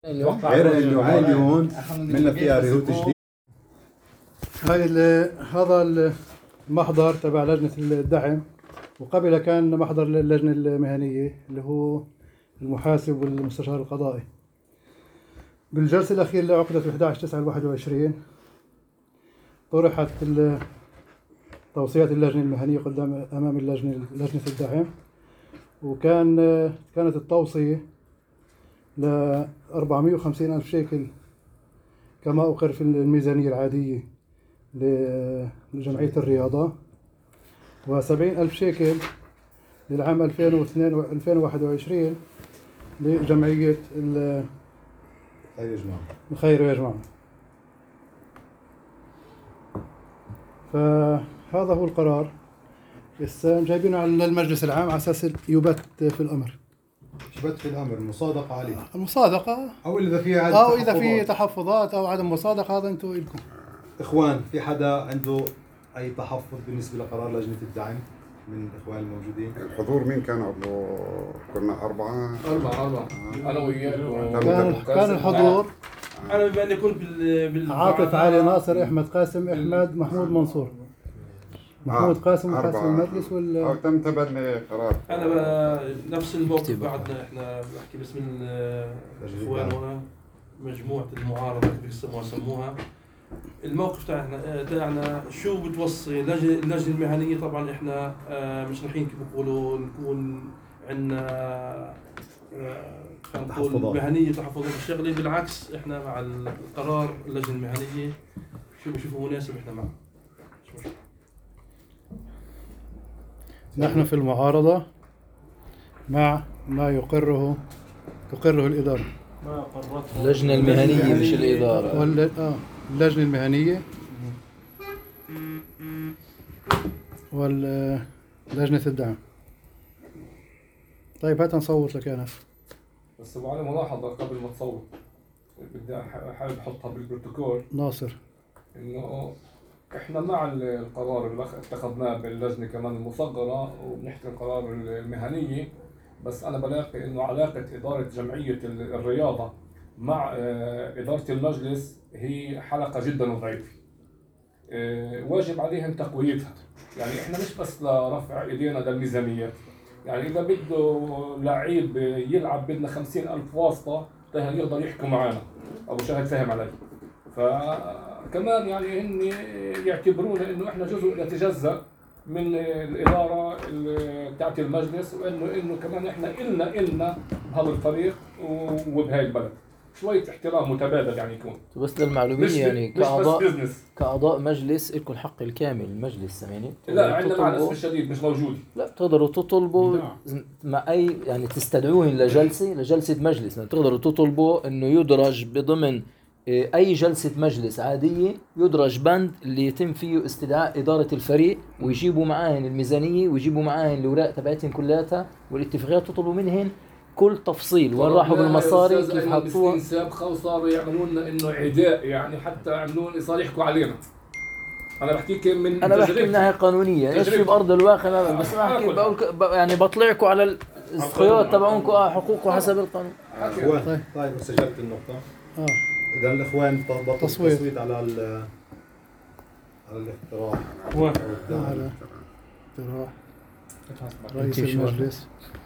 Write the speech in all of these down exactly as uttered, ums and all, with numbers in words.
غير انه هاي اللي هون عملنا فيها ريهوت جديد. هاي هذا المحضر تبع لجنة الدعم، وقبل كان محضر للجنة المهنية اللي هو المحاسب والمستشار القضائي. بالجلسة الأخيرة اللي عقدت ب أحد عشر تسعة واحد وعشرين طرحت توصيات اللجنة المهنية قدام أمام اللجنة لجنة الدعم، وكان كانت التوصية ل أربعمائة وخمسين ألف شيكل كما أقر في الميزانية العادية لجمعية الرياضة، وسبعين ألف شيكل للعام ألفين واثنين ألفين وواحد وعشرين لجمعية الخير يا جماعة. فهذا هو القرار. لسه جايبينه على المجلس العام على أساس يبت في الأمر. يبت في الأمر مصادقة عليه. المصادقة أو إذا في عدم أو إذا في تحفظات أو عدم مصادقة، هذا أنتم إلكم. إخوان، في حدا عنده أي تحفظ بالنسبة لقرار لجنة الدعم من الإخوان الموجودين؟ الحضور مين كان أبو؟ كنا أربعة أربعة أربعة أنا وياك. كان كان الحضور أنا بما أني كنت بال بال عاطف علي ناصر أحمد قاسم أحمد محمود منصور محمود قاسم محاسب المجلس وال أو تم تبني قرار. أنا نفس الموقف بعدنا، إحنا بحكي باسم الإخوان ومجموعة المعارضة كيف يسموها سموها. الموقف تاعنا تاعنا شو بتوصي اللجنة المهنية؟ طبعا إحنا مش رايحين كيف بيقولوا نكون عندنا خلينا نقول مهنية تحفظات الشغلة، بالعكس إحنا مع القرار اللجنة المهنية شو بشوفوا مناسب إحنا معه. نحن في المعارضة مع ما يقره تقره الإدارة. ما قررته اللجنة المهنية مش الإدارة. ولا آه اللجنة المهنية واللجنة الدعم. طيب هات نصوت لك أنا. بس معي ملاحظة قبل ما تصوت، بدي حابب أحطها بالبروتوكول. ناصر، إنه إحنا مع القرار اللي اتخذناه باللجنة كمان المصغرة وبنحترم القرار المهنية، بس أنا بلاقي إنه علاقة إدارة جمعية الرياضة مع إدارة المجلس هي حلقة جدا ضعيفة، واجب عليهم تقويتها. يعني إحنا مش بس لرفع إيدينا للميزانيات، يعني إذا بده لعيب يلعب بدنا خمسين ألف واسطة يقدر يحكوا معنا. أبو شاهد فهم علي. فكمان يعني هن يعتبرونا إنه إحنا جزء يتجزأ من الإدارة بتاعت المجلس، وإنه إنه كمان إحنا إلنا إلنا بهذا الفريق وبهاي البلد. شوية احترام متبادل يعني يكون. بس للمعلومية يعني كأعضاء كأعضاء مجلس لكم الحق الكامل المجلس يعني. لا عندنا مع الأسف الشديد مش موجود. لا تقدروا تطلبوا مع أي يعني تستدعوهم لجلسة لجلسة مجلس، يعني تقدروا تطلبوا إنه يدرج بضمن أي جلسة مجلس عادية يدرج بند اللي يتم فيه استدعاء إدارة الفريق، ويجيبوا معاهن الميزانية ويجيبوا معاهن الأوراق تبعتهم كلها والاتفاقيات، تطلبوا منهن كل تفصيل وين راحوا بالمصاري كيف حطوها. سابقة وصاروا يعملوا لنا إنه عداء، يعني حتى عملون صار يحكوا علينا. أنا بحكيك من أنا بحكي من ناحية قانونية، إيش في بأرض الواقع بس أنا بحكي بقول يعني بطلعكم على الخيوط تبعونكم حقوقكم حسب القانون. طيب طيب سجلت النقطة. آه. إذا الإخوان طبقوا التصويت على ال على الاقتراح. على اقتراح رئيس المجلس.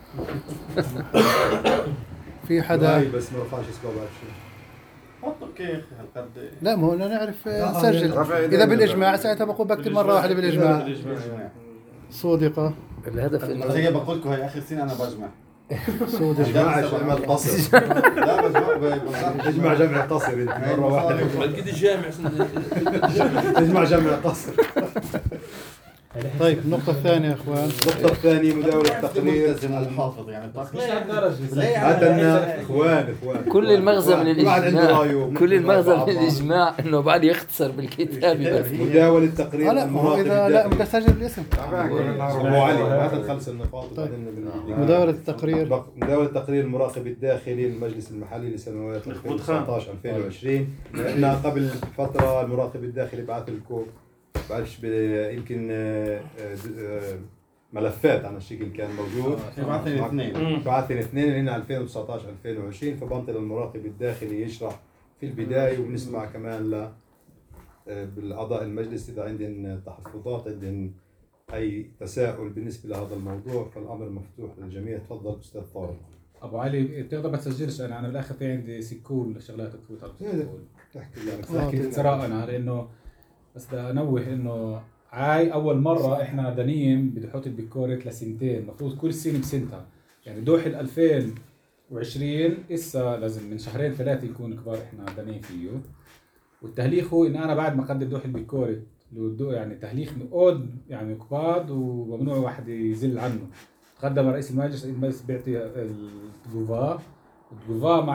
في حدا بس ما رفعش اسمه بعد شيء. حطوا كيف هالقد. لا ما هو نعرف نسجل إذا بالإجماع ساعتها بقول بكتب مرة واحدة بالإجماع. صودقة. الهدف إنه هي بقول لكم هي آخر سنة أنا بجمع. صوت اجماع جمع القصر. لا بجمع اجمع جمع قصر انت مره واحده اكيد الجامع اجمع جمع قصر. طيب النقطة الثانية يا اخوان. النقطة الثانية مداولة تقرير الحافظ يعني عندنا اخوان اخوان كل المغزى من الاجماع كل المغزى من الاجماع انه بعد يختصر بالكتابة. مداولة تقرير لا مو اذا لا بدك تسجل بالاسم. ابو علي ما نخلص النقاط وبعدين مداولة التقرير مداولة تقرير المراقب الداخلي للمجلس المحلي لسنوات ألفين وتسعة عشر ألفين وعشرين. احنا قبل فترة المراقب الداخلي بعث لكم بعرفش يمكن ملفات عن الشكل كان موجود. بعثني اثنين بعثني اثنين اللي هن ألفين وتسعة عشر ألفين وعشرين، فبنطل المراقب الداخلي يشرح في البداية، وبنسمع كمان ل بالأعضاء المجلس إذا عندهم تحفظات، عندهم أي تساؤل بالنسبة لهذا الموضوع، فالأمر مفتوح للجميع. تفضل أستاذ طارق. أبو علي بتقدر ما تسجلش، أنا أنا بالآخر في عندي سكول شغلات تفوت على السكول. تحكي لك ثراء أنا لأنه بس بدي أنوه إنه هاي أول مرة إحنا دانيين بده يحط البيكوريت لسنتين، المفروض كل سنة بسنتها، يعني دوح ال ألفين وعشرين إسا لازم من شهرين ثلاثة يكون كبار إحنا دانيين فيه. والتهليخ هو إن أنا بعد ما أقدم دوح البيكوريت يعني تهليخ مقود يعني كباد وممنوع واحد يزل عنه. تقدم رئيس المجلس، المجلس بيعطي الجوفا الجوفا مع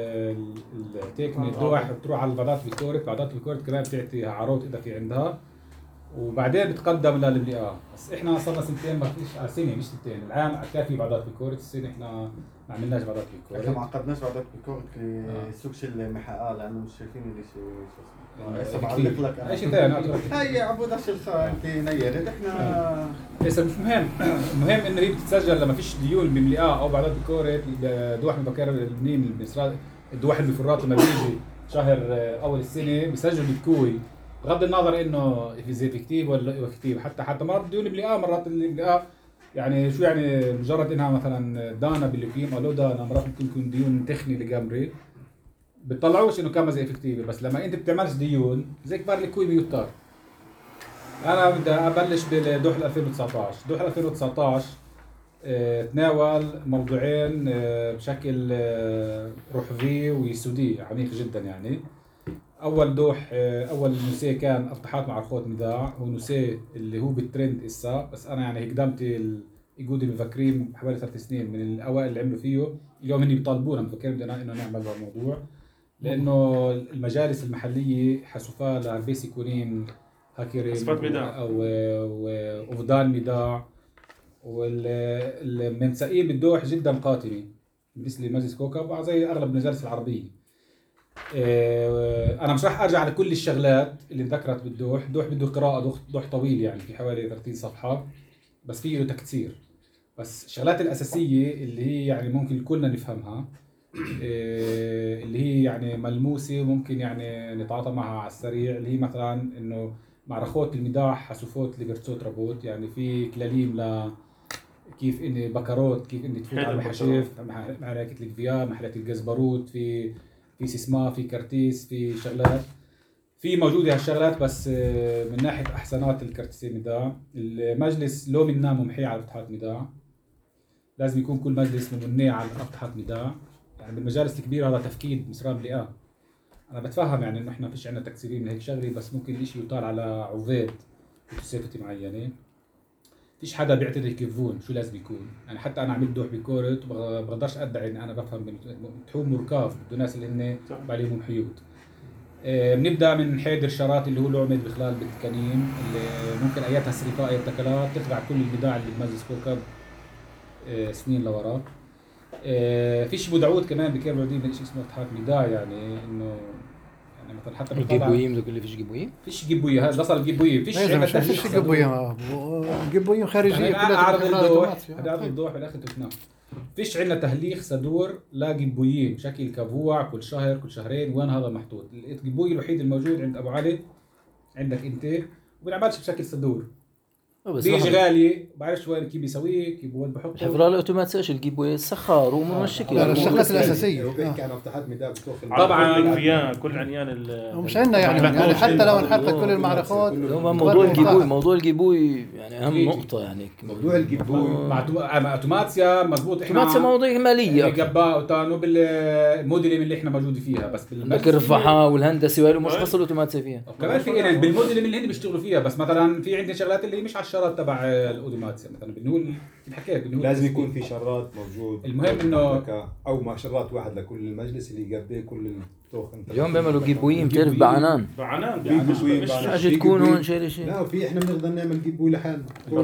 التكنيك دوح بتروح على البعضات بيكوريت، بعضات بيكوريت كمان بتعطي عروض إذا في عندها، وبعدين بتقدم للمليئة. بس احنا صرنا سنتين ما فيش سنه مش سنتين، العام كافي بعضات بيكوريت، السنه احنا ما عملناش بعضات بيكوريت. احنا ما عقدناش بعضات بيكوريت لسوقش المحاقة لانه مش شايفين اللي شو هسه بعلق لك اي شيء ثاني هي عبود الشلخه انت نيرت احنا ليس مش مهم. المهم انه هي بتتسجل لما فيش ديون بمليئة او بعضات بيكوريت. دوح مبكر المنين الدوح المفرات لما بيجي شهر اول السنه بيسجل بالكوي، بغض النظر انه اذا افكتيف ولا افكتيف. حتى حتى مرات ديون مليئة، مرات المليئة يعني شو يعني مجرد انها مثلا دانا بالليكيم او لو دانا، مرات ممكن يكون ديون تخني لجامري بتطلعوش انه كان زي افكتيف. بس لما انت بتعملش ديون زي كبار الكوي بيوتار. انا بدي ابلش بدوح ألفين وتسعة عشر. دوح ألفين وتسعة عشر اه تناول موضوعين اه بشكل اه رحبي ويسودي عميق جدا. يعني اول دوح اول نسي كان افتحات مع اخوات نزاع، هو نسي اللي هو بالترند اسا، بس انا يعني قدمتي الايجود المفكرين حوالي ثلاث سنين من الاوائل اللي عملوا فيه. اليوم هني بيطالبونا مفكرين بدنا انه نعمل هذا الموضوع، لانه المجالس المحليه حسوفها لاربيس يكونين هاكرين او وفدان ميداع، والمنسئين بالدوح جدا قاتلين بالنسبه لمجلس كوكب زي اغلب المجالس العربيه. أنا مش راح أرجع على كل الشغلات اللي ذكرت بالدوح. دوح بده قراءة، دوح طويل يعني في حوالي ثلاثين صفحة، بس فيه له تكثير. بس الشغلات الأساسية اللي هي يعني ممكن كلنا نفهمها، اللي هي يعني ملموسة وممكن يعني نتعاطى معها على السريع، اللي هي مثلا إنه معرخوت المداح حسوفوت لبرتسوت رابوت، يعني في كلاليم ل كيف إني بكروت، كيف إني تفوت على المحاشيف، معركة الكفيار، محلة الجزبروت، في في سيسما، في كرتيس، في شغلات في موجودة هالشغلات. بس من ناحية أحسنات الكرتيسي ميداع، المجلس لو منا ممحي على فتحات ميداع، لازم يكون كل مجلس ممني على فتحات ميداع. يعني بالمجالس الكبيرة هذا تفكيد مسراب مليئة. أنا بتفهم يعني إنه إحنا فيش عنا تكسيرين من هيك شغلة، بس ممكن الإشي يطال على عوفات وتسيفتي معينة. فيش حدا بيعترف كيفون شو لازم يكون. يعني حتى انا عملت دوح بكورت وبقدرش ادعي اني انا بفهم بتحوم مركاف بده الناس اللي هن عليهم حيوت. آه بنبدا من حيدر شرات اللي هو لعمد بخلال بالتكنيم، اللي ممكن اياتها سرقاء اي ابتكالات تخدع كل البداع اللي بمجلس كوكب آه سنين لورا. آه فيش بدعوت كمان بكير بعدين شيء اسمه فتحات ميداع، يعني انه يعني مثلا حتى الجيبويم ده كله فيش جيبويم، فيش جيبويم. هذا اصلا الجيبويم فيش فيش جيبويم، جيبويم خارجيه كلها اعرض الدوح اعرض الدوح بالاخر تفناه. فيش عندنا تهليخ صدور لا جيبويم بشكل كفوع كل شهر كل شهرين. وين هذا محطوط؟ الجيبوي الوحيد الموجود عند ابو علي عندك انت، وبنعملش بشكل صدور، بيجي غالي بعرفش وين كيف بيسويه كيف وين بحطه. حفره الاوتومات ايش الجيبوي السخار ومنشكل لا الشغلات الاساسيه بيحكي عن فتحات ميداع طبعا كل عنيان مش عندنا يعني, يعني حتى لو نحقق كل المعركات. موضوع الجيبوي موضوع الجيبوي يعني اهم نقطه. يعني موضوع الجيبوي مع اوتوماتيا مضبوط. احنا اوتوماتيا مواضيع ماليه جبا وتانو بالموديل اللي احنا موجودين فيها، بس بالرفحه والهندسه وهي مش خاصه الاوتوماتيا فيها. كمان في يعني بالموديل اللي هن بيشتغلوا فيها. بس مثلا في عندنا شغلات اللي مش على الشرط تبع الاوتوماتيا، مثلا بنقول حكيت بنقول لازم يكون في شرات موجود. المهم انه او ما شرات واحد لكل المجلس اللي يقبل كل التوخن. اليوم بيعملوا جيبويم بتعرف بعنان بعنان مش حاجه تكون هون شيء شيء. لا في احنا بنقدر نعمل جيبوي لحالنا.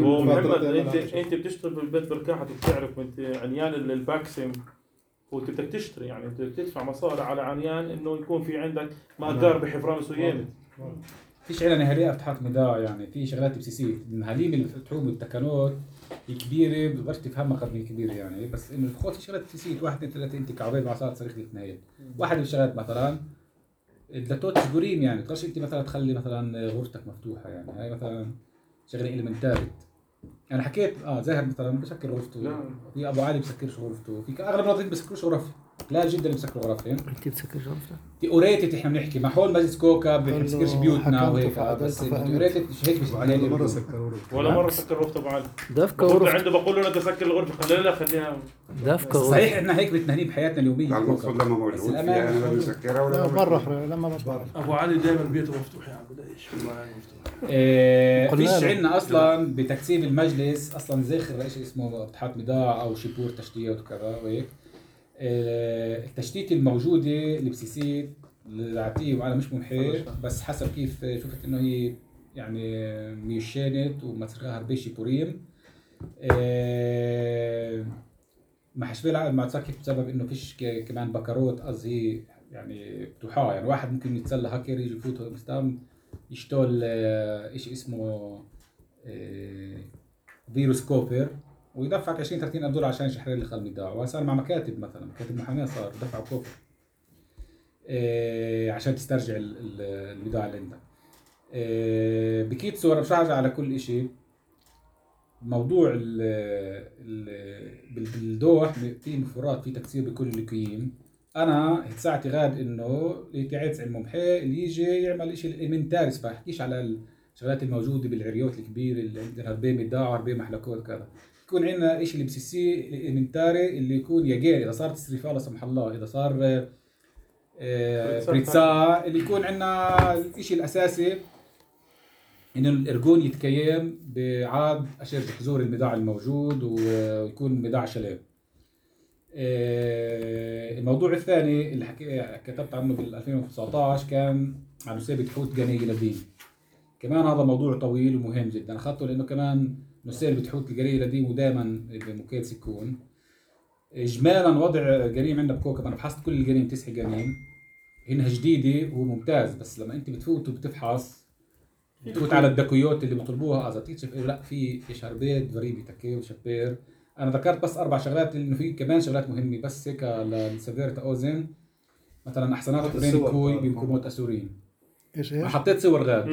انت انت بتشتغل بالبيت بركاحه وبتعرف انت عنيان الباكسم وانت بدك تشتري، يعني انت بتدفع مصاري على عنيان انه يكون في عندك مقدار بحفران وسويمت. فيش عندنا نهارية فتحات مداع يعني في شغلات بسيسية المهاليم اللي بتحوم التكنوت كبيرة بتقدرش تفهمها قد ما كبيرة يعني بس إنه الخوف في شغلات بسيسية واحد اثنين ثلاثة أنت كعبيد مع صارت صريخ الاثنين واحد من الشغلات مثلا الدلتوت صغيرين يعني تقدرش أنت مثلا تخلي مثلا غرفتك مفتوحة يعني هاي مثلا شغلة إلمنتاري أنا حكيت آه زاهر مثلا بسكر غرفته في أبو علي بسكرش غرفته في أغلب الناطقين بسكروش غرفة لا جدا اللي بسكروا غرفتين انت بتسكر غرفتك تيوريتد احنا بنحكي مع حول مجلس كوكب ما بنسكرش بيوتنا وهيك بس تيوريتد هيك مش ولا مرة سكروا ولا مرة سكر غرفة أبو علي دفكة غرفة غرفة عنده بقول له أنا بدي أسكر الغرفة خليها لا خليها دفكة غرفة صحيح احنا هيك بتنهنيه بحياتنا اليوميه لا المقصود لما موجود فيها انا بدي اسكرها ولا برا لما برا ابو علي دائما بيته مفتوح يعني بدأ ايش والله مفتوح. آه قلنا فيش له. عندنا اصلا بتقسيم المجلس اصلا زاخر رئيس اسمه فتحات مداع او شبور تشتيت وكذا وهيك آه التشتيت الموجوده اللي بسيسيد العتيه وانا مش منحي بس حسب كيف شفت انه هي يعني ميشانت ومسرقها هربي شيبوريم آه ما حشبه العقل مع تسكت بسبب انه فيش كمان بكروت قصدي يعني بتوحاه يعني واحد ممكن يتسلى هاكر يجي يفوت مستعمل يشتغل ايش اسمه اه فيروس كوبر ويدفعك عشرين ثلاثين دولار عشان يشحن لك الميداع وصار مع مكاتب مثلا مكاتب محاماه صار دفعوا كوبر اه عشان تسترجع الميداع اللي عندك اه بكيت صور مش هرجع على كل شيء موضوع ال ال بالدوح في مفرات في تكسير بكل الكيين انا ساعتي غاد انه يتعز الممحي اللي يجي يعمل شيء الالمنتاريس ما بحكيش على الشغلات الموجوده بالعريوت الكبيره اللي عندنا هربي مداع وهربي محلكات كذا يكون عندنا شيء اللي بسيسي الالمنتاري اللي يكون يجاري اذا صارت استريفه لا سمح الله اذا صار آه بريتسا اللي يكون عندنا الشيء الاساسي إنه الإرجون يتكيم بعاد أشد حضور المداع الموجود ويكون مداع شلال. الموضوع الثاني اللي حكي كتبت عنه بال ألفين وتسعة عشر كان عن نسيبة حوت جني لدين. كمان هذا موضوع طويل ومهم جدا أخذته لأنه كمان نسيبة حوت الجني لدين ودائما بمكيس يكون. إجمالا وضع جريم عندنا بكوكب أنا بحثت كل الجريم تسع جريم هنا جديدة وممتاز بس لما أنت بتفوت وبتفحص تفوت على الدكويات اللي بيطلبوها اذا تكتشف إيه لا في في شربيت ضريبي تكي وشبير انا ذكرت بس اربع شغلات لانه في كمان شغلات مهمه بس هيك للسيفيرتا اوزن مثلا احسنات حبرين كوي بمكومات اسوريين ايش ايش حطيت صور غاد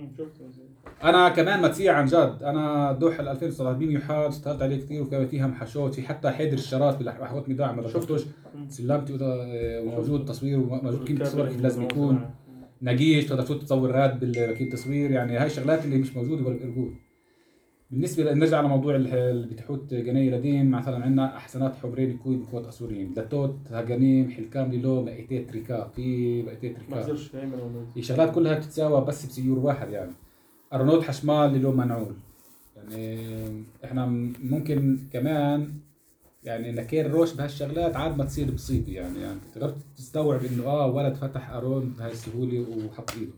انا كمان متسيع عن جد انا دوح ألفين وتسعة بميوحات اشتغلت عليه كثير وكان فيها محشوت في حتى حيدر الشارات بالحوت مداع ما ذكرتوش سلمتي وموجود تصوير وموجود كيف تصور كيف لازم يكون نقيش تقدر تفوت تصور راد بالكيد تصوير يعني هاي الشغلات اللي مش موجوده بالارجول. بالنسبه نرجع على موضوع اللي بتحوت جنيه لدين مثلا عندنا احسنات حبرين يكون بكوت اسوريين دتوت هجانيم حلكام ليلو بقيتين تريكا في بقيتين تريكا في شغلات كلها بتتساوى بس بسيور واحد يعني ارنولد حشمال ليلو منعول يعني احنا ممكن كمان يعني نكير روش بهالشغلات عاد ما تصير بصيبه يعني يعني تقدر تستوعب انه اه ولد فتح ارون بهاي السهوله وحط ايده.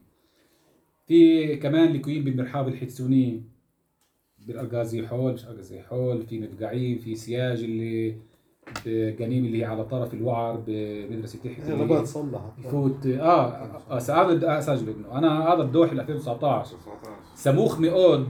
في كمان لكوين بالمرحاض الحتسوني بالارجازي حول مش ارجازي حول في مدقعين في سياج اللي بجنيم اللي هي على طرف الوعر بمدرسه تحت انا بقى تصلح يفوت اه اه ساعد اسجل انه انا هذا الدوح ألفين وتسعة عشر سموخ مئود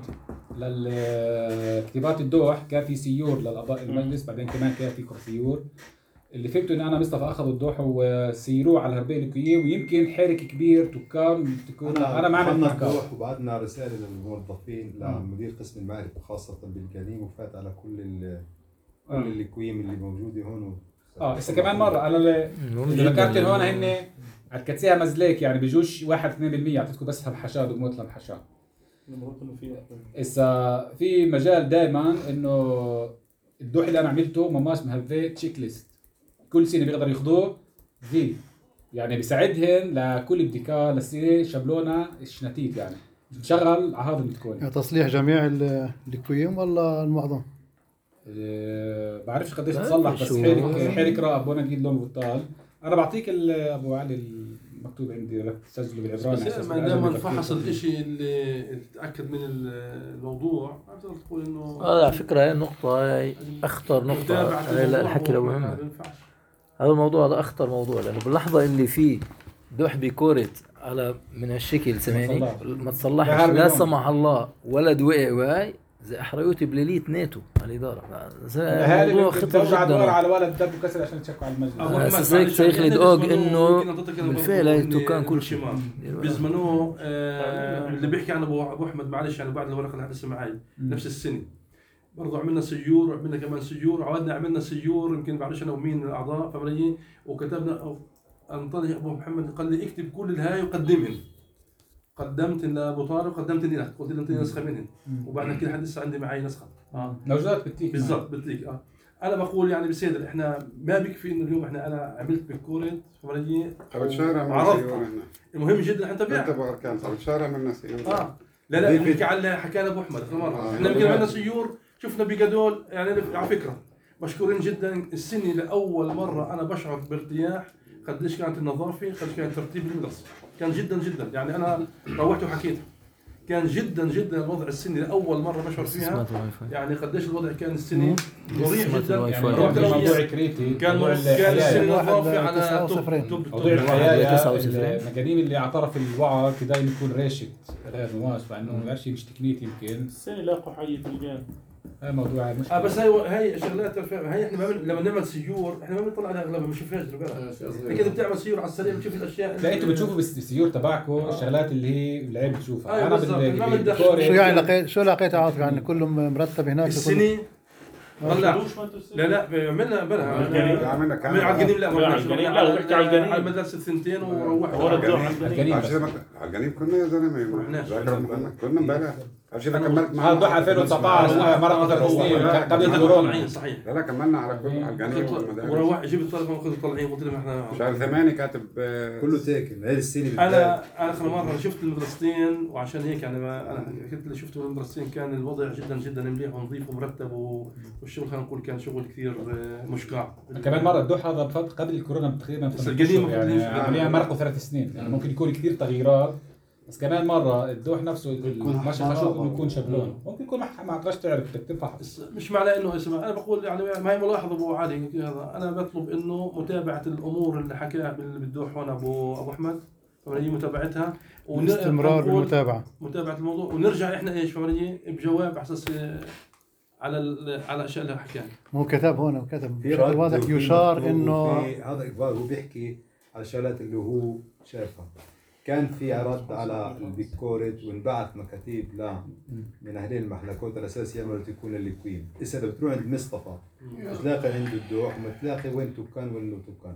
للكتابات الدوح كان في سيور للأعضاء المجلس بعدين كمان كان في كرسيور اللي فهمته ان انا مصطفى اخذوا الدوح وسيروه على الهربين الكويه ويمكن حرك كبير تكام تكون انا, أنا ما عملت الدوح وبعدنا رساله للموظفين لمدير قسم المعرفه خاصه بالجريم وفات على كل ال كل آه. الكويم اللي موجوده هون اه هسه كمان مره انا اللي ذكرت هون هن عكتسيها مزليك يعني بيجوش واحد اثنين بالمية اعطيتكم بس همحشاد وموت لمحشاد إذا في مجال دائما إنه الدوح اللي أنا عملته مماش مهفي تشيك ليست كل سنة بيقدر ياخذوه في يعني بيساعدهم لكل ابتكار للسنة شبلونة الشناتيت يعني شغل على هذا المتكون يعني تصليح جميع الكويم ولا المعظم؟ أه بعرفش قديش تصلح بس حرك حرك راب وانا جديد لون بطال أنا بعطيك أبو علي مكتوب عندي لك تسجله بالعبراني بس ما دام فحص الشيء اللي تاكد من الموضوع بتقدر تقول انه هذا على فكره هي النقطه هي اخطر نقطه الحكي لو مهمه هذا الموضوع هذا اخطر موضوع لانه باللحظه اللي فيه دوح بكوره على من هالشكل سمعني تصلحش. ما تصلحش يا هرب لا اليوم. سمح الله ولد وقع وهاي زي احريوتي بليليت ناتو على الاداره الاهالي موضوع اللي خطر بترجع تدور جدا. على ولد دب وكسر عشان تشكوا على المجلس. أبو آه، أحمد، أساس هيك معلش، تاريخ إحنا الدوق بيزمنوه- إنه يمكن أعطيك أنا بالفعل برضه هاي إني التوكان كل شيء. شمال. بيزمنوه آه، اللي بيحكي عن ابو ابو احمد معلش يعني بعد الورقه اللي حدث معي نفس السنه برضه عملنا سيور وعملنا كمان سيور عودنا عملنا سيور يمكن بعرفش انا ومين من الاعضاء فمريي وكتبنا انطوني ابو محمد قال لي اكتب كل الهاي وقدمهن. قدمت لابو طارق وقدمت لك قلت له انت نسخه منهن وبعد كده حد لسه عندي معي نسخه اه موجودات بالتيك بالضبط بالتيك اه انا بقول يعني بسيدر احنا ما بيكفي انه اليوم احنا انا عملت بالكورة فمريي أول شارع من عرضت. سيور هنا. المهم جدا احنا أنت تبعها بغركان أول شارع من سيور. اه لا لا بنحكي على حكى ابو احمد اخر مره آه. احنا يمكن عندنا سيور شفنا بقدول يعني على فكره مشكورين جدا السنه لاول مره انا بشعر بارتياح قديش كانت النظافه قديش كان ترتيب المدرسه كان جدا جدا يعني انا روحت وحكيت كان جدا جدا الوضع السني لاول مره بشعر فيها يعني قديش الوضع كان السني مريح جدا يعني واي موضوع فاي. موضوع كريتي كان موضوع كان السني الحياة. نظافه على تسعة توب وصفرين. توب موضوع توب. الحياة تسعة وصفرين. المجانين اللي على طرف الوعر كده يكون راشد غير نواس فانه ما بعرفش مش تكنيك يمكن السنة لاقوا حي الجان. هذا موضوع مشكلة. اه بس هاي هاي شغلات هاي احنا ما بن... لما نعمل سيور احنا ما بنطلع عليها اغلبها ما بنشوفهاش انت كده بتعمل سيور على السريع بتشوف الاشياء لا انتوا بتشوفوا بس بالسيور تبعكم الشغلات اللي هي العيب بتشوفها. أيوة انا بالضبط. بال- ما بال- بندخل. بالكورة- شو يعني لقيت شو لقيت عاطف يعني كله مرتب هناك السنه طلع شفتوش ما انتوا السنة؟ لا لا عملنا بلا الجنين. عملنا من على القديم لا لا، ما على رحناش. القديم. على لا، بحكي على القديم. على المدرسه الثنتين وروحنا ورا الدور على الجنين الجنين. بس. عشان على الجنين كنا يا زلمه رحناش. ذاكر محمد كنا امبارح عشان كملت هذا معنا ضحى ألفين وتسعطعش مرة ثلاث سنين قبل طالعين الكورونا. صحيح لا لا كملنا على كل على الجنين والمدارس وروح جبت طلبه وكنت طالعين قلت لهم احنا شهر ثمانية كاتب آه، كله تاكل هاي السنه بالذات. انا انا اخر مره شفت المدرستين وعشان هيك يعني ما انا كنت اللي شفته المدرستين كان الوضع جدا جدا مليح ونظيف ومرتب و- والشغل خلينا نقول كان شغل كثير آه، مشجع كمان مرة الدوح هذا بفضل قبل الكورونا تقريبا بس بثلاث القديم أشهر ما يعني كناش- عمليا مرقوا ثلاث سنين يعني ممكن يكون كثير تغييرات بس كمان مرة الدوح نفسه المشي خشوب انه يكون شبلون ممكن يكون ما ما عقدش تعرف بدك تنفح بس مش معناه انه اسمع انا بقول يعني ما هي ملاحظه ابو علي هذا انا بطلب انه متابعه الامور اللي حكاها بال- بالدوح هون ابو ابو احمد فمريي متابعتها ون- الاستمرار نقول بالمتابعة. متابعه الموضوع ونرجع احنا ايش فمريي بجواب على اساس آه، على ال- على الاشياء اللي حكاها هو كتب هون وكتب في بشكل رد واضح وفي يشار مطلوب انه وفي- هذا اقبال هو بيحكي على الشغلات اللي هو شايفها كان في رد على البيكورت وانبعث مكاتيب لا من اهل المحلكات الاساس يعملوا تكون الليكوين اسا اذا بتروح عند مصطفى بتلاقي عنده الدوح وما تلاقي وين تكان وين تكان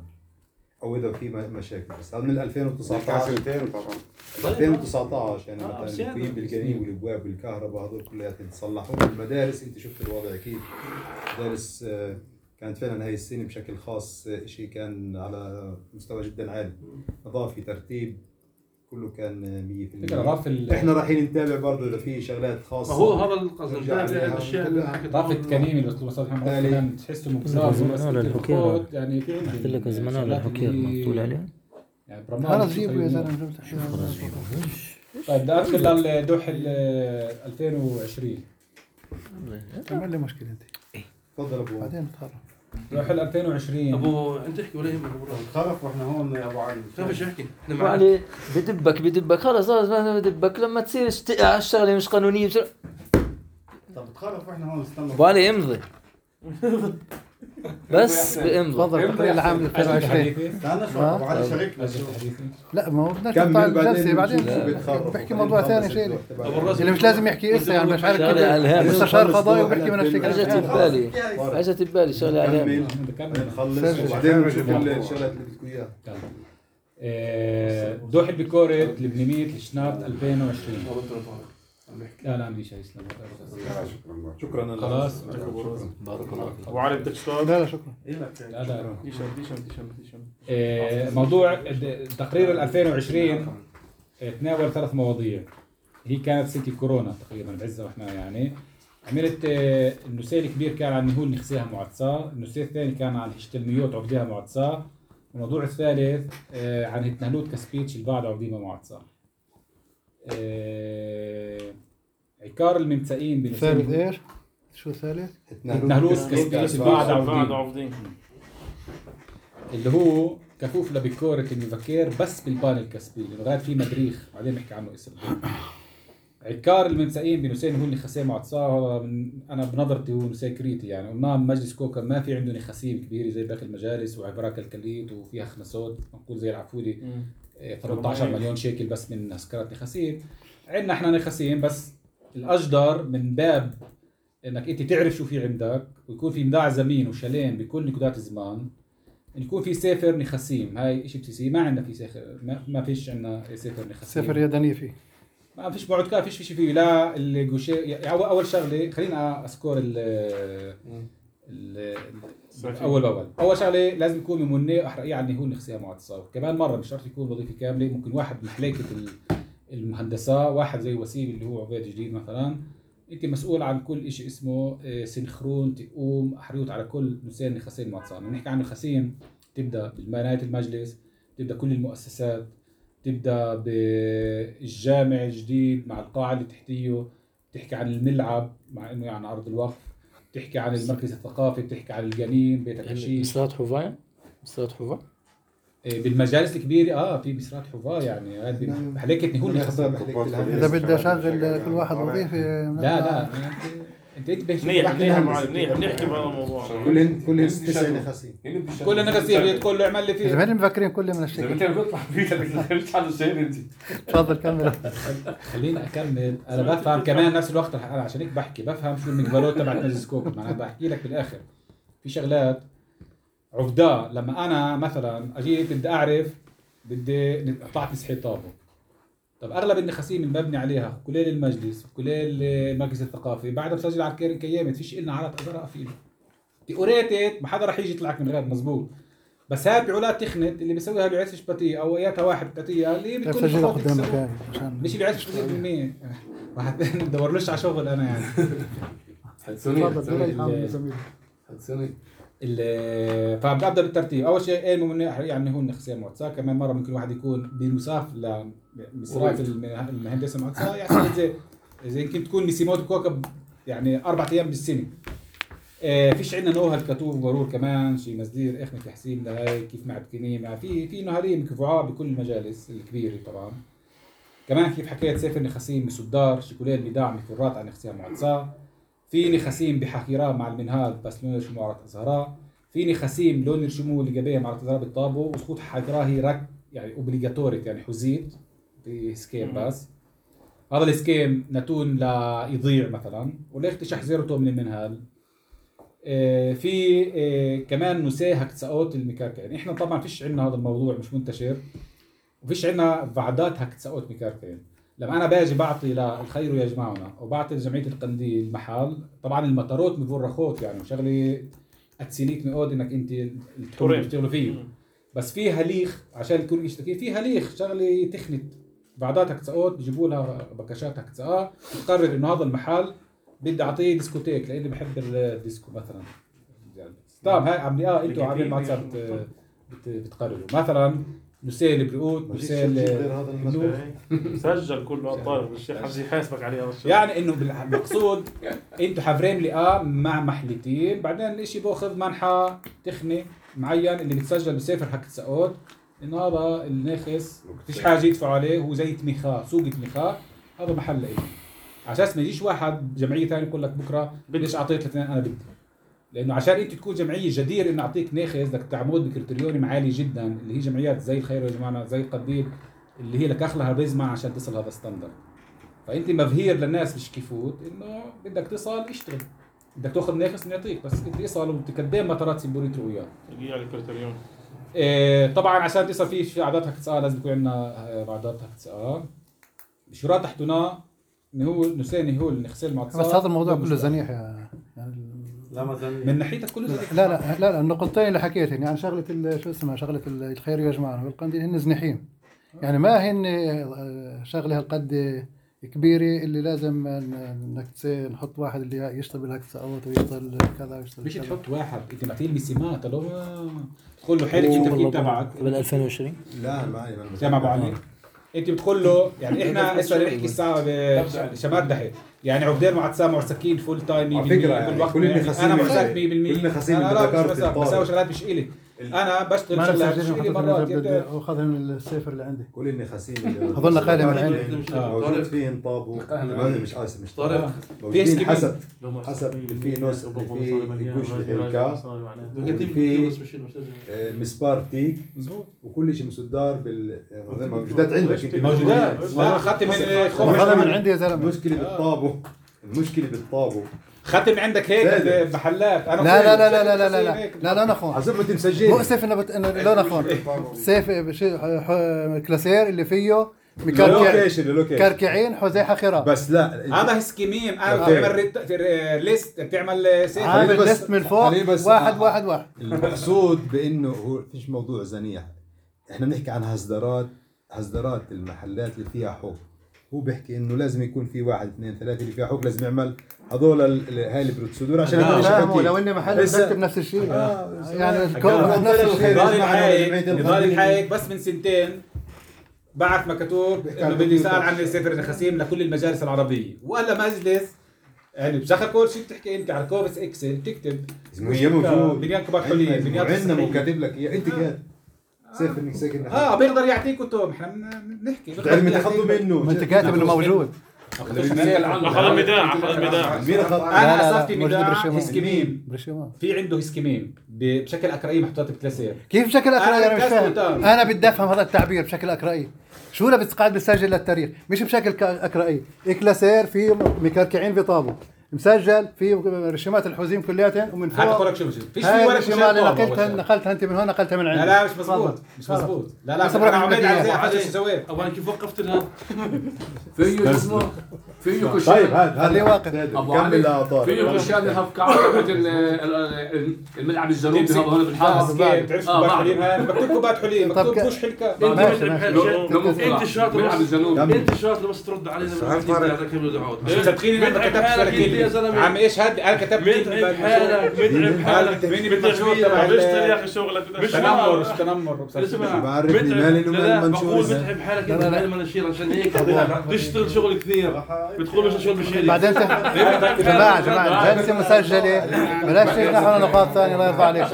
او اذا في م- مشاكل بس هذا من ألفين وتسعطعش سنتين طبعا ألفين وتسعطعش يعني آه، مثلا بس يعني الليكوين بالجنين والابواب والكهرباء هذول كلياتهم تصلحوا المدارس انت شفت الوضع اكيد مدارس آه، كانت فعلا هاي السنه بشكل خاص آه، شيء كان على مستوى جدا عالي نظافه ترتيب كله كان مية فكرة بالمية. رف ال- احنا رايحين نتابع برضه اذا في شغلات خاصه ما هو هذا القصد نرجع نتابع عليها الاشياء اللي حكت رف التكانيم اللي بتطلب صالح محمد تالي. كمان تحسه مقزاز بس زمانه كتير للحكيرة. خطوط يعني في عندي قلت لك زمان على الشغلات الحكير اللي- مقتول عليه يعني برمال خلص شو جيبوا يا خيمون. زلمه طيب بدي ادخل للدوح ال ألفين وعشرين عمل لي مشكله انت تفضل ابو بعدين نتعرف دوح ال ألفين وعشرين ابو انت احكي ولا يهمك ابو راضي خلف واحنا هون يا ابو علي خافش احكي احنا معك يعني بدبك بدبك خلص خلص ما بدبك لما تصير اشت- على الشغله مش قانونيه بسرعه طب تخلف واحنا هون استنى ابو علي امضي بس بامضي تفضل التقرير العام ألفين وعشرين استنى شوي آه. ابو علي شاركنا أجل تحديثي. لا ما هو بدنا كمل نقطع بعدين الجلسه بعدين نشوف شو بيتخرب. بحكي موضوع ثاني شيء ابو الرزق اللي مش لازم يحكي اسا يعني مش عارف شغلة كده على الهامش. مستشار قضائي وبحكي من اجت الشكل ببالي اجت ببالي شغله عليها كمل بكمل. نخلص سجل. وبعدين نشوف الشغلات اللي بدكم اياها آه، دوح البكورت لبنميت لشنات ألفين وعشرين لا لا عندي شيء يسلم شكرا شكرا خلاص بارك الله فيك ابو علي بدك تشتغل؟ لا لا شكرا لا لا ديشم ديشم ديشم ديشم آه، موضوع د- تقرير ال ألفين وعشرين آه، تناول ثلاث مواضيع هي كانت سنة الكورونا تقريبا بعزها واحنا يعني عملت آه، النسيء الكبير كان عن نهول نخزيها معتصاة، النسيء الثاني كان عن هشتلميوت عقديها معتصاة، والموضوع الثالث آه، عن هتنهلوت كسبيتش البعض عقديها معتصاة. آه، عكار الممتئين ثالث بنسيء ايش؟ شو الثالث؟ هتنهلوت كسبيتش البعض بعد عقديها عوفدين اللي هو كفوف لبكورة المفكر بس بالبان الكسبي لأنه غاد في مدريخ بعدين نحكي عنه اسم عكار المنسائين بنسين هو نخسين معتصاه. هذا من أنا بنظرتي هو نسي كريتي يعني قلنا مجلس كوكب ما في عنده نخسين كبير زي باقي المجالس وعبراك الكليت وفيها خنسات نقول زي العفودي ثلاثة عشر مليون شيكل بس من تذكرات نخسين. عندنا احنا نخسين بس الأجدر من باب انك انت تعرف شو في عندك ويكون في مداع زمين وشالين بكل نقودات الزمان. يكون في سافر نخسيم هاي شيء بسيسي ما عندنا في سافر ما, ما فيش عندنا سافر نخسيم سافر يدني فيه ما فيش بعد كان فيش شيء فيه لا الجوشي يعني اول شغله خلينا اسكور ال ال اول باول اول شغله لازم يكون ممني احرقيه على النهول نخسيها مع اتصال كمان مره مش شرط يكون وظيفه كامله ممكن واحد من حليكه المهندسه واحد زي وسيم اللي هو عبيد جديد مثلا انت مسؤول عن كل شيء اسمه سنخرون تقوم احريوت على كل نسين نخسين مع اتصال. بنحكي عن الخسين تبدا بنهايه المجلس تبدا كل المؤسسات تبدا بالجامع الجديد مع القاعه اللي تحتيه تحكي عن الملعب مع انه يعني ارض الوقف تحكي عن المركز الثقافي بتحكي عن الجنين بيت الحشيش مسرات حوفا مسرات حوفا بالمجالس الكبيره اه في مسرات حوفا يعني هذه حلقه نهول اذا بدي اشغل كل واحد وظيفه لا لا انت انت منيح منيح منيح بنحكي بهذا الموضوع كل كل تسع نخاسين كل نخاسين بيدخل له يعمل لي فيه زمان مفكرين كل من الشيء انت بتطلع بيتك مش حل الشيء انت تفضل كمل. خليني اكمل انا بفهم كمان نفس الوقت انا عشان هيك بحكي بفهم شو المقبلات تبع مجلس كوكب انا بحكي لك بالاخر في شغلات عفداء لما انا مثلا اجيت بدي اعرف بدي قطعت مسحي طابه طب اغلب النخاسين المبني عليها كليل المجلس كليل المركز الثقافي بعدها بسجل على الكيرن كيامت فيش لنا عرض ازرق فيه تيوريتد ما حدا راح يجي يطلعك من غير مزبوط بس هاي بعولات تخنت اللي بيسويها بعيش شباتيه او اياتها واحد بتاتيه اللي بتكون مش اللي بعيش شباتيه بالمية واحد ندورلوش على شغل انا يعني حدثوني حدثوني فببدا بالترتيب اول شيء ايه الممنوع يعني هو النخسين معتصاه كمان مره ممكن واحد يكون بمساف لمصراف المهندس معتصاه يعني زي زي يمكن تكون نسيمات كوكب يعني اربع ايام بالسنه. آه فيش عندنا نوها الكتوف ضرور كمان شيء مصدير اخنا تحسين لهي كيف معدكنين مع في في نهارين مكفوعات بكل المجالس الكبيره طبعا. كمان كيف حكيت سيف النخاسين بسدار شيكولين بدعم فرات عن نخسين معتصاه. في نخاسين بحكيران مع المنهال بس لون يرشموا على الازهراء. في نخاسين لون يرشموا الجبيه مع الازهراء بالطابو وسقوط حكراهي رك يعني اوبليجاتوري يعني حزيت في سكيم بس هذا السكيم نتون لا يضيع مثلا وليش تشحذرته من المنهال. آه في آه كمان نساه هكتساوت المكركع يعني احنا طبعا فيش عندنا هذا الموضوع مش منتشر وفيش عندنا وعدات هكتساوت مكركع. لما انا باجي بعطي للخير يجمعنا وبعطي لجمعيه القنديل المحل طبعا المطارات مفرخوت يعني شغله اتسينيك مقود انك انت الحكومه بتشتغلوا فيه بس في هليخ عشان يكون يشتكي في هليخ شغله تخنت بعضات هكتساوت بجيبوا لها بكاشات هكتساء تقرر انه هذا المحل بدي اعطيه ديسكوتيك لاني بحب الديسكو مثلا طيب هاي عم اه انتوا عاملين معتصم بتقرروا مثلا نسيل برؤوت نسيل سجل كله الطالب الشيخ حجي يحاسبك عليه هذا الشيء يعني انه بالمقصود انتوا حافرين لقاء مع محلتين بعدين الاشي باخذ منحى تخني معين اللي بتسجل بسفر حق السقوط انه هذا الناخس فيش حاجه يدفعوا عليه هو زي تميخاء سوق تميخاء هذا محل لإلي على اساس ما يجيش واحد جمعيه ثانيه يقول لك بكره ليش اعطيت الاثنين انا بدي لانه عشان انت تكون جمعيه جدير انه اعطيك ناخذ بدك تعمد بكريتيريون عالي جدا اللي هي جمعيات زي الخير يا جماعه زي القنديل اللي هي لك اخلها بيزمع عشان تصل هذا الستاندرد. فانت مبهير للناس مش كيفوت انه بدك تصل اشتغل بدك تاخذ ناخذ نعطيك بس انت اصل وتقدم مطارات سيمبوريت رؤيا تجي على الكريتيريون. إيه طبعا عشان تصل فيه في عادات هكتساء لازم يكون عندنا عادات هكتساء بشروط تحتنا انه هو نساني هو النخسال مع بس هذا الموضوع كله زنيح يعني لا ما زنيح من ناحيتك كله زنيح لا لا لا, لا النقطتين اللي حكيتهم يعني شغله شو اسمها شغله الخير يا جماعه والقنديل هن زنيحين يعني ما هن شغله هالقد كبيره اللي لازم انك نحط واحد اللي يشتغل بالهكتساوت ويشتغل كذا ويشتغل مش تحط واحد انت معطيه المسيمات لو تقول له حالك انت التركيب تبعك قبل ألفين وعشرين لا معي سامع ابو علي انت بتقول له يعني احنا هسه نحكي الساعه بشمال دحي يعني عبدين مع تسامع سكين فول تايم على فكره يعني كل النخاسين انا مساك مية بالمية كل النخاسين انا اللي ذكرت بساوي شغلات مش الي انا بشتغل ما شغلات نفسجلهم شغلي مرات حطيتهم يبدأ- واخذها من السيفر اللي عندي. قول اني خسيم اللي اظن قادم من عندي. موجود فيه طابو مش اسف مش طارق موجودين حسب حسب في نص في كوش الحركة في مسبار تيك وكل شيء مسدار بال موجودات عندك موجودات لا اخذت من اخذها من عندي يا زلمه. المشكلة بالطابو المشكلة بالطابو اخذت من عندك هيك بمحلات انا لا لا لا لا لا لا لا لا لا لا نخون حسب ما انت مسجل مؤسف انه بت... انه لا نخون سيف بشي... ح... كلاسير اللي فيه مكركع اللوكيشن اللوكيشن كركعين حزيحه خرا بس لا هذا سكيميم انا بتعمل ريت- في ليست بتعمل سيف عامل بس- ليست من فوق خليني بس- واحد واحد واحد. المقصود بانه هو فيش موضوع زنيح، احنا بنحكي عن هزدرات هزدرات المحلات اللي فيها حب. هو بيحكي انه لازم يكون في واحد اثنين ثلاثه اللي فيها حب، لازم يعمل هذول ال- هاي اللي بتصدور عشان انا يقدروا فاهمه يشتغل. لو اني محل لسه- بكتب نفس الشيء آه، يعني آه، الكون آه، نفس الشيء. آه، نضال الحايك جمعية نضال الخادمين. الحايك بس من سنتين بعت مكتوب انه بدي سأل عن السفر الخسيم لكل المجالس العربيه وهلا مجلس يعني بشغل كل شيء بتحكي انت على كورس اكسل تكتب هي موجود بنيان كبار حليين بنيان عندنا تصحيح. وكاتب لك اياه انت كاتب سيف انك ساكن اه بيقدر يعطيك كتب احنا بن- بنحكي بتعلم تاخذوا منه ما انت كاتب انه موجود. اخذ الميدان اخذ الميدان مين اخذ؟ لا، لا، انا صفتي موجود ميدان برشيمان. هسكميم برشيمان. في عنده هسكميم ب- بشكل اكرائي محطوطات بكلاسير كيف بشكل اقرائي؟ انا مش أنا فاهم. كاستودان. انا بدي افهم هذا التعبير بشكل اقرائي. شو لا بتقعد بتسجل للتاريخ مش بشكل ك- اقرائي. كلاسير في مكركعين في طابو مسجل في رشيمات الحوزيم كلياتهم ومن هات فوق لك شو مش فيش هاي في ولا الرشيمات اللي شيء نقلتها نقلتها انت من هون نقلتها من عندي. لا لا مش مزبوط تفضل. مش مزبوط لا لا بس انا بروح عملت بدي على إياه. زي حاجه شو سويت ابغى كيف وقفت لها فيه اسمه فيه طيب كشان هذا خليه واقف. أبو كمل علي. لا طارق فيه كشان هفك عقبة ال- ال- الملعب الجنوبي تمسك هذا هون بالحافظ باسكت تعرف آه، كوبات بعرف. حليب هاي مكتوب كوبات حليب طب مكتوب ك- بوش حلكة انت ماشي، متعب ماشي. حالك انت شاطر الملعب بس الجنوبي انت شاطر بس ترد علينا سؤال بس طارق. على كلمه دعوات صدقيني انا ما كتبت ولا حالك انت يا كلمة زلمه عم ايش هاد انا كتبت متعب كلمة حالك متعب حالك مني بالمنشور تبع طب اشتري يا ال- اخي شغلك مش تنمر مش تنمر اسمع بصراحة. بعرفني متعب. مالي انه لا، لا، مال بقول منشور متعب حالك لا، انت لا، لا. مال مناشير عشان هيك تشتغل شغل كثير بتقول مش شغل بشيل بعدين ت- جماعه جماعه جلسه مسجله بلاش تفتح على نقاط ثانيه الله يرضى عليك.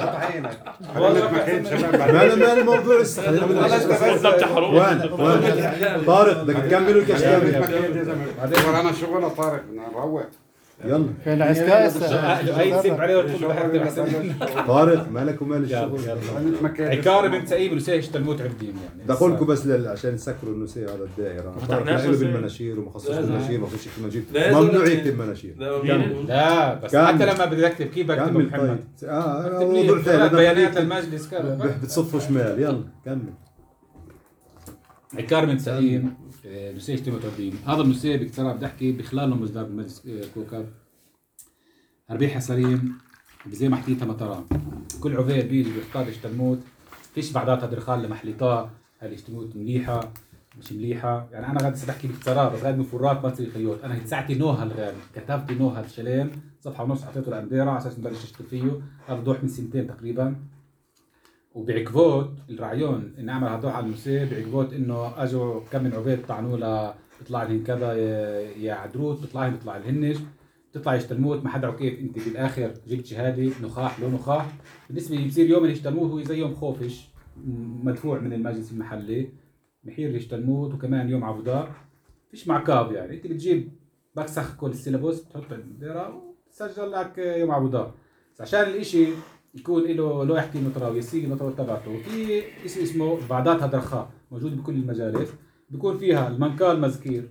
ماله مال الموضوع لسه خلينا وين وين طارق بدك تكمل ولا تكمل؟ بعدين ورانا شغل طارق بدنا نروح يلا كان عسكاس اي سيب عليه وتدخل بحر احسن طارق مالك ومال الشغل عكاري بنت سعيد ونسيش تلموت عبدين يعني بدي اقول لكم بس لل- عشان تسكروا انه سي هذا الدائره طارق فتحناش له بس- بالمناشير ومخصص لازم. بالمناشير مخصص بالمناشير لازم. ممنوع يكتب مناشير لا بس كمل. حتى لما بدي اكتب كيف بكتب كمل محمد طيب اه اكتب موضوع لي ثاني بيانات بدنا المجلس كذا بتصفوا شمال يلا كمل عكار بن سعيد نسيج تيموت عبدين هذا النسيج بكثرة بدي احكي بخلاله مصدر بمجلس آه، كوكب ربيع سليم زي ما حكيتها مطران كل عفيل بيجي بيختار يشتموت فيش بعداتها درخال لمحليطات هل يشتموت مليحة مش مليحة يعني انا غاد بحكي بكثرة بس غاد من فرات ما تصير خيوط انا ساعتي نوها الغالي كتبت نوها الشلام صفحة ونص حطيته الانديرة على اساس نبلش اشتغل فيه هذا دوح من سنتين تقريبا وبعقبوت الرعيون ان اعمل هدوح على المسير بعقبوت انه اجوا كم من عبيد طعنوا له بيطلع لهم كذا يا- يا عدروت بيطلع لهم بيطلع الهنج بتطلع يشتموت ما حدا كيف انت بالاخر جبت شهاده نخاح له نخاح بالنسبه لي بصير يوم يشتموت هو زي يوم خوفش م- مدفوع من المجلس المحلي محير يشتموت وكمان يوم عبوداء فيش معكاب يعني انت بتجيب بكسخ كل السيلابوس بتحط الديره وتسجل لك يوم عبوداء بس عشان الاشي يكون له له يحكي مطراوي يسيق المطراوي تبعته في شيء اسمه بعدات هدرخاء موجود بكل المجالس بيكون فيها المنكال مذكير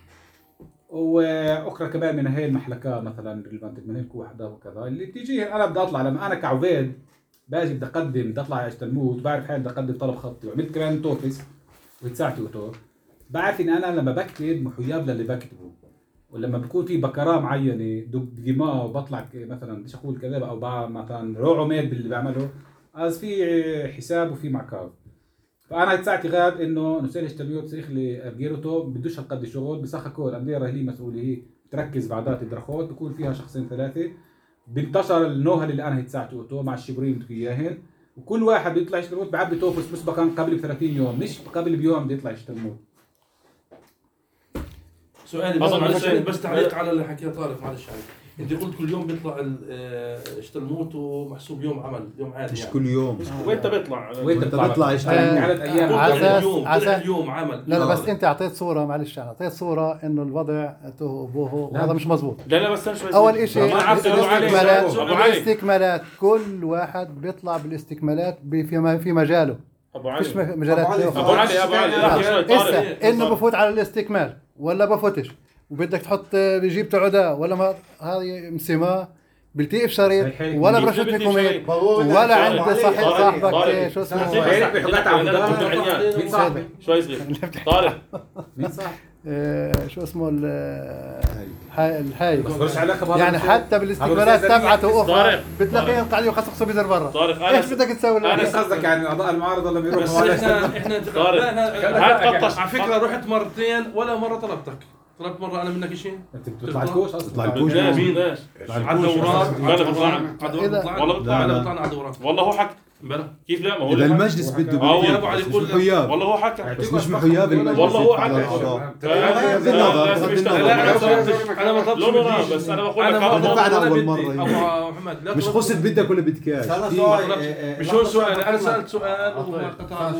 واخرى كمان من هاي المحلكات مثلا ريليفانت من هيك وحده وكذا اللي بتيجي انا بدي اطلع لما انا كعبيد باجي بدي اقدم بدي اطلع على الموت بعرف حالي بدي اقدم طلب خطي وعملت كمان توفيس وتساعتي وتو بعرف ان انا لما بكتب محياب للي بكتبه ولما بكون في بكره معينه دقيمه وبطلع ك- مثلا بديش اقول كذا او بعمل مثلا روع عماد باللي بعمله از في حساب وفي معكاب فانا ساعتي غاب انه نسال اشتبيوت سيخ لي بجيرته بدوش هالقد شغل بسخكوا الانديره هي مسؤوله هي تركز بعدات الدرخوت بكون فيها شخصين ثلاثه بنتشر النوهل اللي انا هيتساعتي اوتو مع الشبرين بدك اياهن وكل واحد بيطلع يشتغل بعبي توفس مسبقا قبل ب ثلاثين يوم مش قبل بيوم بده يطلع يشتغل سؤالي بس أظن معلش عشان- بس تعليق على اللي حكيه طارق معلش عليك انت قلت كل يوم بيطلع اشتلموت ومحسوب يوم عمل يوم عادي مش يعني. كل يوم وين بيطلع؟ وين بيطلع بيطلع يشتغل عدد ايام عساس اليوم عساس اليوم عمل لا لا بس انت اعطيت صوره معلش اعطيت صوره انه الوضع توه بوهو وهذا مش مزبوط. لا لا بس شوي اول شيء ما عرفت أبو علي. الاستكمالات أبو علي. الاستكمالات كل واحد بيطلع بالاستكمالات في في مجاله ابو علي فيش مجالات ابو علي ابو علي لحظة شوي طارق. هسه انه بفوت على الاستكمال ولا بفوتش وبدك تحط بجيب تعودة ولا ما هذه مسماه بلتقي في شريط ولا برشة ميكوميت ولا عند صاحب صاحبك شو اسمه مين صاحبي؟ شوي صغير طارق مين صاحبي؟ شو اسمه الحايب بس علاقه يعني حتى بالاستكمالات تبعته اخرى بتلاقيهم قاعدين يخصصوا بيدر برا. طارق ايش بدك تسوي؟ انا قصدك يعني اعضاء المعارضه لما بس يروحوا احنا احنا طارق هات قطش على فكره رحت مرتين ولا مره طلبتك. طلبت مره انا منك شيء؟ انت بتطلع الكوش اصلا بيطلع الكوش مين ليش؟ على الدورات لا لا بطلع والله بطلع انا بطلع على الدورات والله هو حكى امبارح كيف لا ما هو اذا المجلس بده اه بده ابو علي مش يقول محياب والله هو حكى بس مش محياب المجلس والله هو يدفع على حكى الأعضاء. بغض النظر بغض النظر انا ما طلبتش لا لا بس انا بقول لك أنا دفعنا أول مرة ابو محمد مش قصد بدك ولا بدكاش مش هو سؤال انا سالت سؤال وما قطع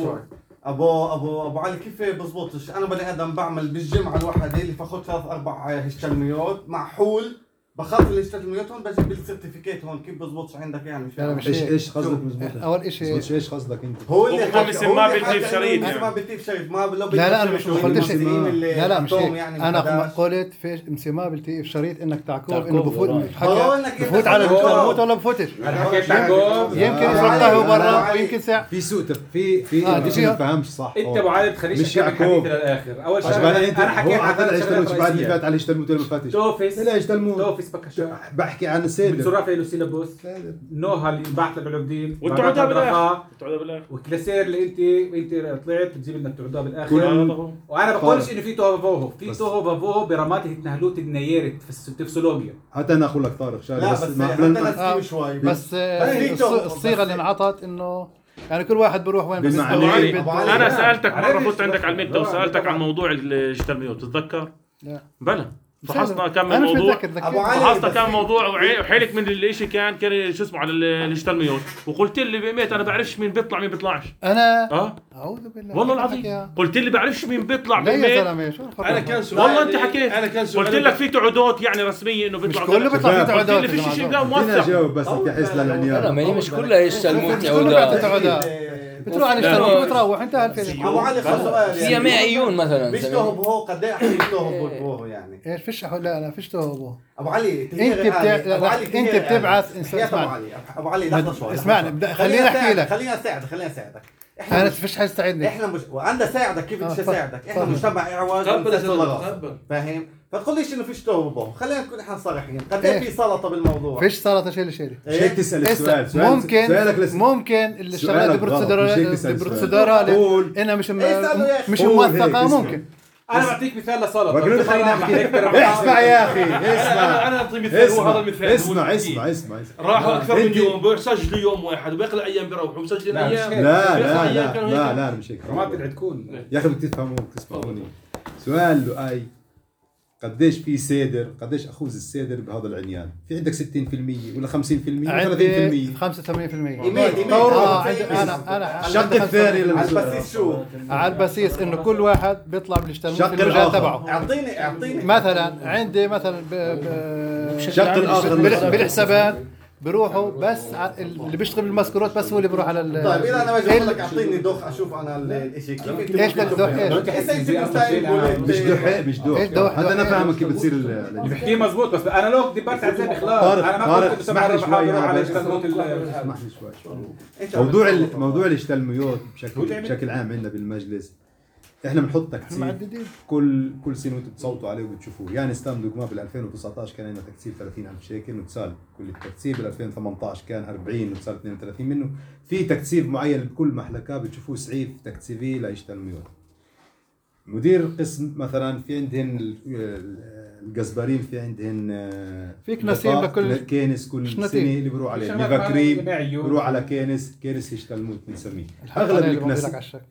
ابو ابو ابو علي كيف بزبطش؟ انا بني ادم بعمل بالجمعه الواحده اللي باخذ ثلاث اربع هشتلميات مع حول بخاف الهشتلميات هون بجيب السيرتيفيكيت هون كيف بزبطش عندك يعني مش لا مش ايش ايش قصدك مزبوط؟ اول شيء مزبوط ايش قصدك انت؟ هو اللي هو بس ما بلتي شريط يعني ما يعني بلتي شريط ما لو لا لا انا مش قلتش اللي لا لا مش هيك. يعني انا قلت في مسماه بلتقي في شريط انك تعقوب انه تعقوب بفوت وراه. بحكي بفوت على البوت ولا بفوتش انا حكيت تعقوب يمكن يسرقه برا ويمكن ساعه في سوء تف- في في آه، دي ما فيها- فهمش صح انت ابو علي بتخليش مش تكمل يعقوب. حديثي للاخر اول عشان شغله انت انا حكيت هو عن طلع ثلاث يشتغل شغلات بعد اللي رئيسية. فات على يشتغلوا ولا ما فاتش توفيس لا يشتغلوا توفيس بكشف بحكي عن السيد بتصرف له سيلابوس نوها اللي بعت لك العقدين والتعودة بالاخر التعودة بالاخر والكلاسير اللي انت انت طلعت بتجيب لنا التعودة بالاخر كل- وانا بقولش انه في توهو فوهو في توهو فوهو برمات التنهلوت النييرت في التفسولوجيا حتى انا اقول لك طارق شغله لا بس بس ما حتى بدنا نسيب شوي بس هي الص- توه. الصيغه اللي انعطت انه يعني كل واحد بروح وين بالمعنى. بده- أبو علي. بده- أبو علي. انا لا. سالتك مره عرفت. فوت عندك على الميتا وسالتك عن موضوع الاشتلميات بتتذكر؟ لا. بلى فحصنا كم انا مش موضوع متذكر أبو ذكرت. علي. فحصنا بس كم في- موضوع وعي- وحيلك من الاشي كان كان شو اسمه على ال- الاشتلميات وقلت لي بميت انا بعرفش مين بيطلع مين بيطلعش انا اه اعوذ بالله والله ما العظيم حكيها. قلت لي بعرفش مين بيطلع لا يا بميت زلمه شو الخبر؟ انا كان سؤال والله انت حكيت انا كان سؤال قلت لك في تعودات يعني رسميه انه مش بيطلع كله بيطلع في شباب. قلت تعودات لي يا فيش شيء جماعة. لا فينا موثق جاوب بس انت حس لا للعنيان ما هي مش كلها يشتلموت مش كله بيعطي تعودات تعودات بتروح على الاشتراك وتروح انتهى الفيلم. ابو علي خلص سؤال فيها معيون مثلا بيشتهوا بهو قد ايه احنا بيشتهوا بهو يعني ايش فيش لا لا فيش توبه. ابو علي انت بتع... لا لا انت بتبعث اسمعني ابو اسمعني علي ابو علي لحظه شوي اسمعني بدأ- خليني احكي لك. خليني اساعدك خليني اساعدك انا احنا فيش حد يساعدني. احنا مش وانا اساعدك كيف آه، بديش تفضل. اساعدك احنا تفضل. مجتمع اعواج قبل ومسلسل يا لغط. قبل فاهم فتقوليش انه فيش توبه خلينا نكون احنا صريحين قد ايه إيه. في سلطه بالموضوع فيش سلطه شيل شيل. مش هيك تسال السؤال اسا سؤال- ممكن سؤالك لس- ممكن الشغلات سؤالك غلط، مش هيك تسأل البروتسيدورال قول. انها مش اسأله يا أخي. مش قول هيك، موثقه اسمع. ممكن. انا بعطيك مثال لسلطه وقالوا خلينا نحكي اسمع يا اخي اسمع انا اعطي مثال هو هذا المثال اسمع اسمع اسمع اسمع راحوا اكثر من أنت- يوم بيسجلوا يوم واحد وباقي ايام بيروحوا مسجلين لا، مش ايام هيك. لا باقي لا أيام لا كانوا لا هيك. لا مش هيك ما بتدعي تكون يا اخي بدك تفهموا تسمعوني سؤال لؤي قديش في سيدر قديش اخوذ السيدر بهذا العنيان في عندك ستين بالمية ولا خمسين بالمية ولا ثلاثين عندي بالمية خمسة وثمانين بالمية. إيميل إيميل اه آه، عندي إيميل. انا انا الشق الثاني على للمسؤول. البسيس شو على البسيس انه كل واحد بيطلع بالاشتراك شق في المجال الآخر. تبعه. اعطيني اعطيني مثلا عندي مثلا ب... ب... شق الآخر. بال- بالحسابات بروحوا بس ع- اللي بيشتغل بالمسكروت بس هو اللي بيروح على ال... طيب اذا انا باجي اقول لك ال- اعطيني دوخ اشوف انا ال- الاشي كيف انت ايش ممكن بدك دوخ ايش؟ هسه انت مستعد مش دوح مش دوح إيش دوح؟ هذا انا دوح فاهمك إيش؟ كيف بتصير اللي ال- بحكيه مزبوط بس انا لو دبرت على زي الاخلاص طارق انا ما طارق قلت اسمح لي بروح شوي على أنا بس- اشتغلت اسمح لي شوي شوي موضوع ال- موضوع الاشتلميات بشكل بشكل عام عندنا بالمجلس احنا بنحط تكثير معددين. كل كل سنه وانتم بتصوتوا عليه وبتشوفوه يعني اسلام دوغما بال ألفين وتسعطعش كان عندنا تكثير ثلاثين ألف شيكل وتسال كل التكثير بال ألفين وثمانطعش كان أربعين وتسال اثنين وثلاثين منه في تكثير معين بكل محلكه بتشوفوه سعيف تكثيفي لاشتلميات مدير قسم مثلا في عندهن ال- ال- الجزبرين في عندهن آه، فيك نسيم لقاء لكل- كينس كل شنطين. سنه اللي بيروح عليه شغلات ليفا كريم جماعية. بيروح على كينس كينس يشتلموت بنسميه الحلقة اغلب اللي بقول لك الكنس على الشك.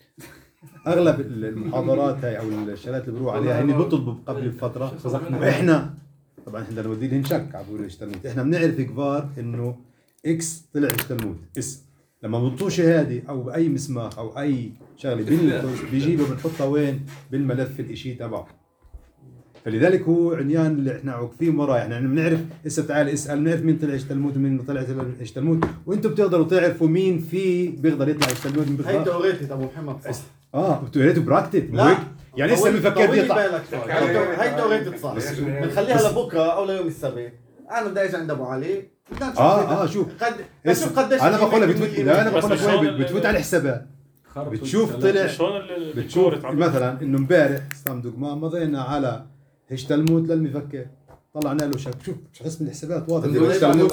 اغلب المحاضرات هاي او الشغلات اللي بيروحوا عليها هن بيطلبوا قبل الفتره واحنا طبعا احنا نودي لهم شك عبور الاشتلموت. احنا بنعرف كبار انه اكس طلع اشتلموت اسم، لما بنطوه شهاده او باي مسمار او اي شغله بيجيبه بنحطها وين؟ بالملف الاشي تبعه. فلذلك هو عنيان اللي احنا عاكفين وراه. يعني بنعرف هسه تعال اسال، بنعرف مين طلع اشتلموت ومين طلع اشتلموت، وانتم بتقدروا تعرفوا مين في بيقدر يطلع اشتلموت من هي توريتي ابو محمد صح. اه توريتي براكتيك. لا يعني لسه بفكر يطلع. هي توريتي صح، بنخليها لبكره او ليوم السبت. انا بدي اجي عند ابو علي. اه اه شوف قد شوف قديش انا بقول لك بتفوت، لا انا بقول لك بتفوت على الحسابات، بتشوف طلع بتشوف مثلا انه امبارح صندوق ما مضينا على اشتلموت للمفكر، طلعنا له شك. شوف قسم الحسابات واضح اشتلموت.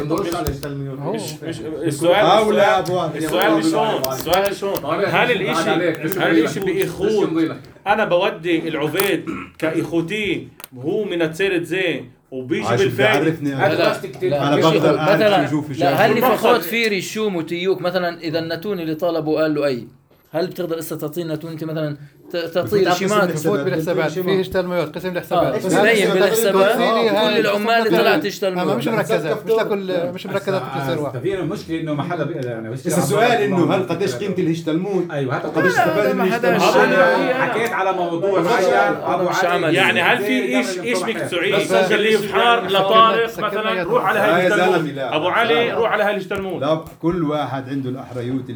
السؤال السؤال شلون السؤال شلون هل الاشي هل الاشي باخوت؟ انا بودي العبيد كاخوتي هو من تسيرة زين وبيجي بالفعل. انا بقدر مثلا لا هل فخوت في ريشوم وتيوك مثلا اذا النتون اللي طلبوا قال له اي، هل بتقدر اسا تعطينا نتون انت مثلا تعطي رشيمات بفوت بالحسابات فيه اشتلموت قسم الحسابات ببين بالحسابات كل العمال اللي طلعت اشتلموت مش مركزه مش لكل مش مركزه بتصير واحد. ففي المشكله انه ما حدا بيقدر يعني بس السؤال انه هل قديش قيمه الاشتلموت؟ ايوه هذا قديش استفاد من الاشتلموت؟ انا حكيت على موضوع معين ابو علي يعني هل في ايش ايش مكتوعين اللي يفحر لطارق مثلا روح على هاي الاشتلموت، ابو علي روح على هاي الاشتلموت. لا كل واحد عنده الاحريوت